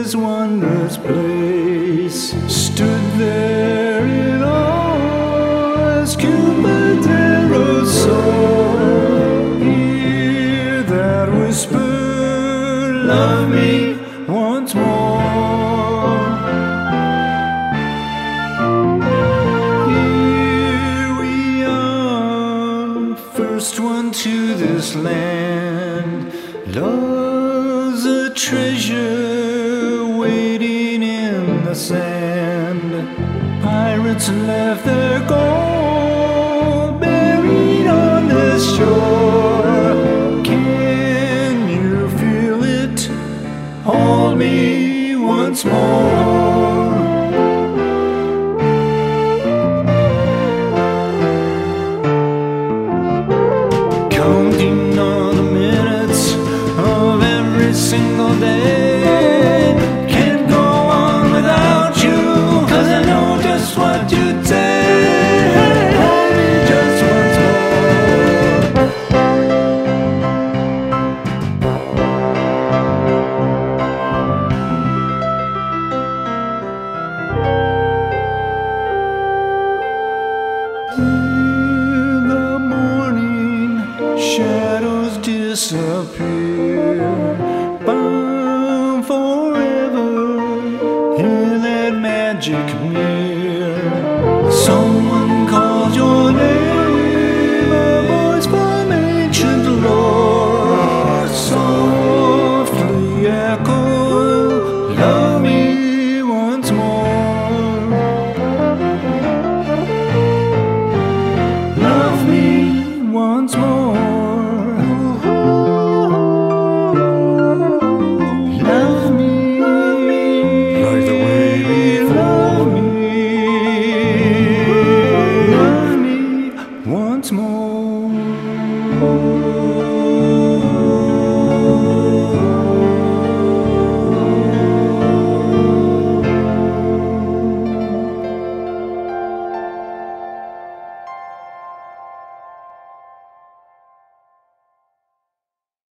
this wondrous place, stood there in awe as Cupid's arrow soared. Hear that whisper, love me once more. Here we are, first one to this land. Love's a treasure waiting in the sand. Pirates left their gold buried on this shore. Can you feel it? Hold me once more. Counting all the minutes of every single day. Can't go on without you, 'cause I know just what you'd say. Hold me just once in the morning, shadows disappear.